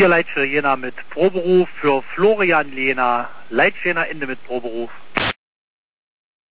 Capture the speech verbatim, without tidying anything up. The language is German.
Hier Leitschner Jena mit Proberuf für Florian Lehner, Leitschner Ende mit Proberuf.